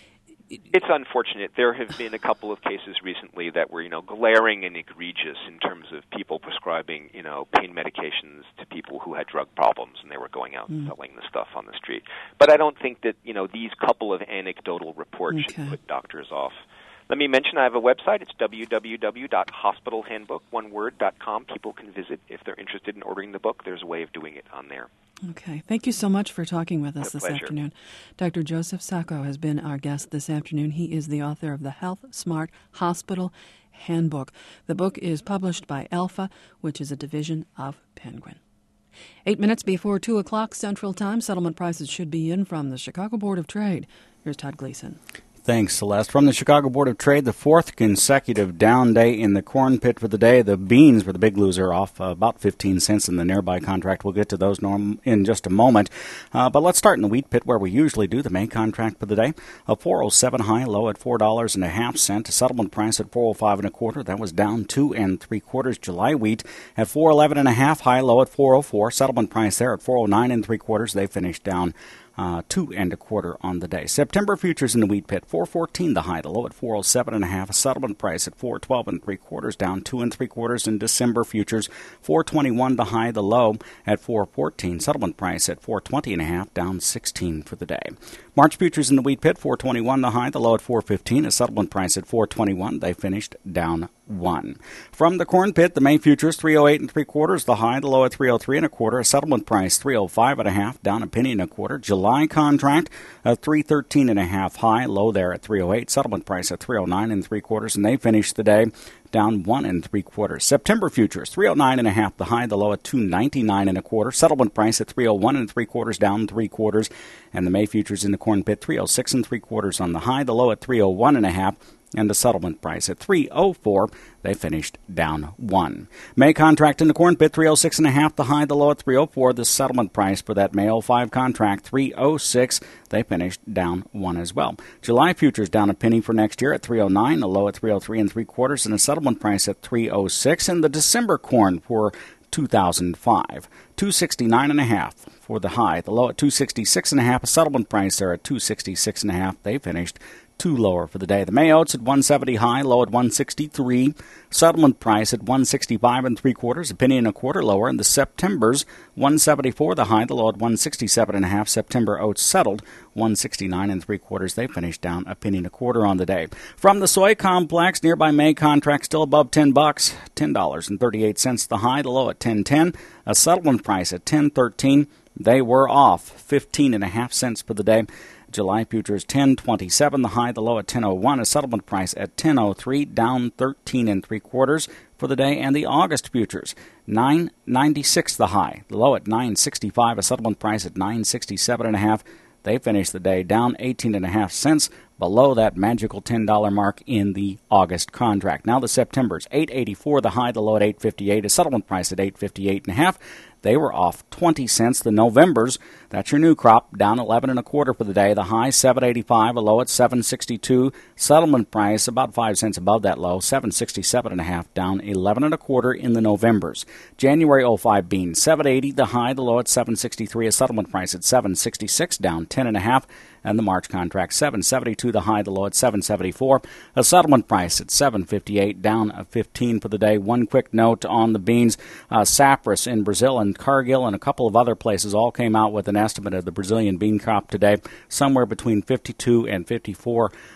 It's unfortunate. There have been a couple of cases recently that were, you know, glaring and egregious in terms of people prescribing, you know, pain medications to people who had drug problems, and they were going out mm. and selling the stuff on the street. But I don't think that, you know, these couple of anecdotal reports okay. should put doctors off. Let me mention I have a website. It's w w w dot hospital handbook one word dot com. People can visit if they're interested in ordering the book. There's a way of doing it on there. Okay. Thank you so much for talking with us it's a this pleasure. afternoon. Doctor Joseph Sacco has been our guest this afternoon. He is the author of the Health Smart Hospital Handbook. The book is published by Alpha, which is a division of Penguin. Eight minutes before two o'clock Central Time, settlement prices should be in from the Chicago Board of Trade. Here's Todd Gleason. Thanks, Celeste. From the Chicago Board of Trade, the fourth consecutive down day in the corn pit for the day. The beans were the big loser, off uh, about fifteen cents in the nearby contract. We'll get to those norm- in just a moment. Uh, but let's start in the wheat pit where we usually do. The May contract for the day, a four oh seven high, low at four dollars and a half cent. A settlement price at four oh five and a quarter. That was down two and three quarters. July wheat at four eleven and a half, high, low at four oh four. Settlement price there at four oh nine and three quarters. They finished down Uh, two and a quarter on the day. September futures in the wheat pit, four fourteen the high, the low at four oh seven and a half. A settlement price at four twelve and three quarters, down two and three quarters. In December futures, four twenty-one the high, the low at four fourteen. Settlement price at four twenty and a half, down sixteen for the day. March futures in the wheat pit, four twenty-one the high, the low at four fifteen. A settlement price at four twenty-one. They finished down one. From the corn pit, the May futures, three oh eight and three quarters, the high, the low at three oh three and a quarter. A settlement price three oh five and a half, down a penny and a quarter. July contract, a three thirteen and a half high, low there at three oh eight. Settlement price at three oh nine and three quarters, and they finished the day down one and three quarters. September futures, three oh nine and a half, the high, the low at two ninety-nine and a quarter. Settlement price at three oh one and three quarters, down three quarters. And the May futures in the corn pit, three oh six and three quarters on the high, the low at three oh one and a half. And the settlement price at three oh four. They finished down one. May contract in the corn pit, three oh six and a half, the high, the low at three oh four. The settlement price for that May oh five contract, three oh six. They finished down one as well. July futures down a penny for next year at three oh nine, the low at three oh three and three quarters, and a settlement price at three oh six. And the December corn for two thousand five, two sixty-nine and a half for the high, the low at two sixty-six and a half. A settlement price there at two sixty-six and a half. They finished two lower for the day. The May oats at one seventy high, low at one sixty-three. Settlement price at one sixty-five and three quarters, a penny and a quarter lower. And the September's one seventy-four the high, the low at one sixty-seven and a half. September oats settled one sixty-nine and three quarters. They finished down a penny and a quarter on the day. From the soy complex, nearby May contract still above ten bucks, ten dollars and thirty-eight cents the high, the low at ten ten. A settlement price at ten thirteen. They were off fifteen and a half cents for the day. July futures ten twenty-seven, the high, the low at ten oh one. A settlement price at ten oh three, down thirteen and three quarters for the day. And the August futures, nine ninety-six the high, the low at nine sixty-five. A settlement price at nine sixty-seven and a half. They finished the day down eighteen and a half cents, below that magical ten dollar mark in the August contract. Now the September's eight eighty-four the high, the low at eight fifty-eight. A settlement price at eight fifty-eight and a half. They were off twenty cents. The November's, that's your new crop, down eleven and a quarter for the day. The high seven eighty-five, a low at seven sixty-two. Settlement price about five cents above that low, seven sixty-seven and a half, down eleven and a quarter in the November's. January oh five beans, seven eighty, the high, the low at seven sixty-three. A settlement price at seven sixty-six, down ten and a half. And the March contract, seven seventy-two the high, the low at seven seventy-four. A settlement price at seven fifty-eight, down fifteen for the day. One quick note on the beans. Uh, Sapras in Brazil and Cargill and a couple of other places all came out with an estimate of the Brazilian bean crop today, somewhere between fifty-two and fifty-four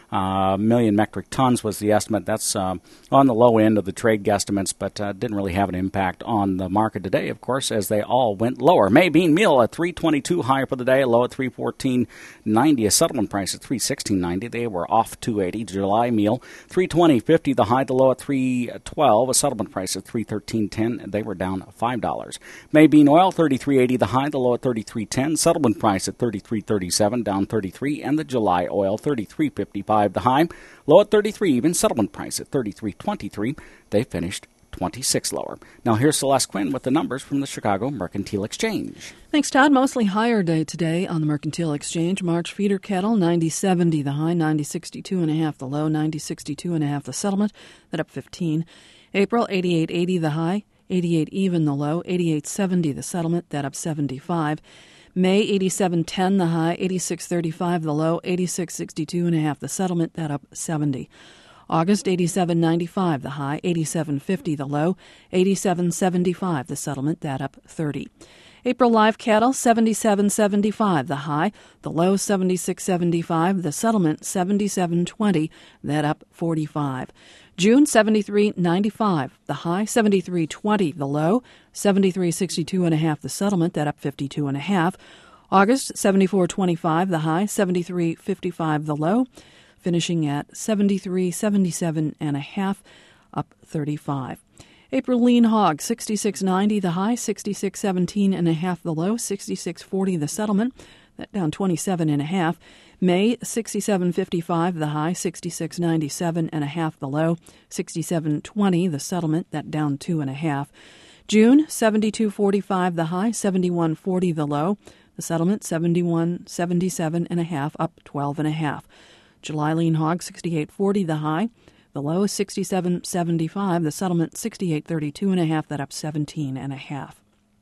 uh, million metric tons was the estimate. That's uh, on the low end of the trade guesstimates, but uh, didn't really have an impact on the market today, of course, as they all went lower. May bean meal at three twenty-two higher for the day, low at three fourteen ninety. A settlement price at three sixteen ninety. They were off two eighty. July meal three twenty fifty. The high, the low at three twelve. A settlement price at three thirteen ten. They were down five dollars. May bean oil thirty-three eighty. The high, the low at thirty-three ten. Settlement price at thirty-three thirty-seven, down thirty-three. And the July oil thirty-three fifty-five. The high, low at thirty-three. Even settlement price at thirty-three twenty-three. They finished twenty-six lower. Now here's Celeste Quinn with the numbers from the Chicago Mercantile Exchange. Thanks, Todd. Mostly higher day today on the Mercantile Exchange. March feeder cattle, ninety seventy the high, ninety sixty-two and a half the low, ninety sixty-two and a half the settlement, that up fifteen. April, eighty-eight eighty the high, eighty-eight even the low, eighty-eight seventy the settlement, that up seventy-five. May, eighty-seven ten the high, eighty-six thirty-five the low, eighty-six sixty-two and a half the settlement, that up seventy. August, eighty-seven ninety-five the high, eighty-seven fifty the low, eighty-seven seventy-five the settlement, that up thirty. April live cattle, seventy-seven seventy-five the high, the low seventy-six seventy-five, the settlement seventy-seven twenty, that up forty-five. June, seventy-three ninety-five the high, seventy-three twenty the low, seventy-three sixty-two and a half the settlement, that up fifty-two and a half. August, seventy-four twenty-five the high, seventy-three fifty-five the low, finishing at seventy-three seventy-seven and a half, up thirty-five. April lean hog, sixty-six ninety the high, sixty-six seventeen and a half the low, sixty-six forty the settlement, that down twenty-seven and a half. May, sixty-seven fifty-five the high, sixty-six ninety-seven and a half the low, sixty-seven twenty the settlement, that down two and a half. June, seventy-two forty-five the high, seventy-one forty the low, the settlement seventy-one seventy-seven and a half, up twelve and a half. July lean hog, sixty-eight forty the high, the low is sixty-seven seventy-five, the settlement sixty-eight thirty-two and a half, that up seventeen and a half.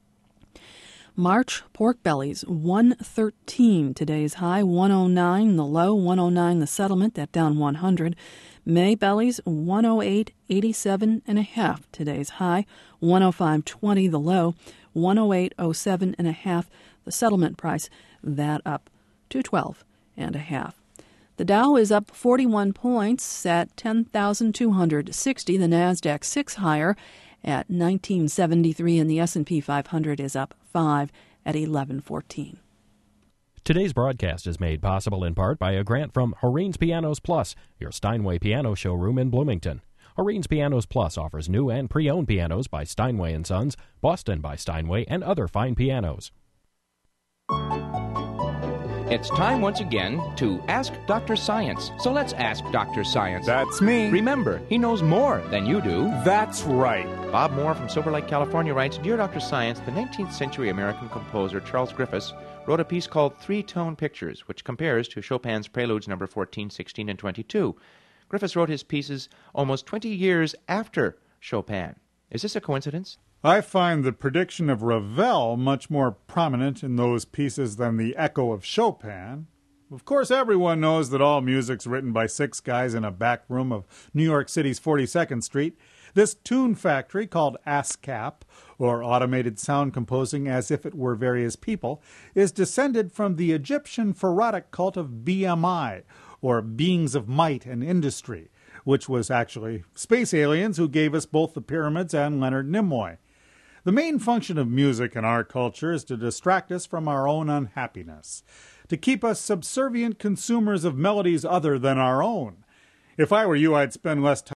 March pork bellies, one thirteen today's high, one oh nine the low, one oh nine the settlement, that down one hundred. May bellies, one oh eight eighty-seven and a half today's high, one oh five twenty the low, one oh eight oh seven and a half the settlement price, that up two twelve and a half. The Dow is up forty-one points at ten thousand two hundred sixty. The NASDAQ six higher at nineteen seventy-three, and the S and P five hundred is up five at eleven fourteen. Today's broadcast is made possible in part by a grant from Horine's Pianos Plus, your Steinway piano showroom in Bloomington. Horine's Pianos Plus offers new and pre-owned pianos by Steinway and Sons, Boston by Steinway, and other fine pianos. It's time once again to Ask Doctor Science. So let's ask Doctor Science. That's me. Remember, he knows more than you do. That's right. Bob Moore from Silver Lake, California writes, Dear Doctor Science, the nineteenth century American composer Charles Griffiths wrote a piece called Three-Tone Pictures, which compares to Chopin's Preludes number fourteen, sixteen, and twenty-two. Griffiths wrote his pieces almost twenty years after Chopin. Is this a coincidence? I find the prediction of Ravel much more prominent in those pieces than the echo of Chopin. Of course, everyone knows that all music's written by six guys in a back room of New York City's forty-second Street. This tune factory, called ASCAP, or Automated Sound Composing as if it were various people, is descended from the Egyptian pharaotic cult of B M I, or Beings of Might and Industry, which was actually space aliens who gave us both the pyramids and Leonard Nimoy. The main function of music in our culture is to distract us from our own unhappiness, to keep us subservient consumers of melodies other than our own. If I were you, I'd spend less time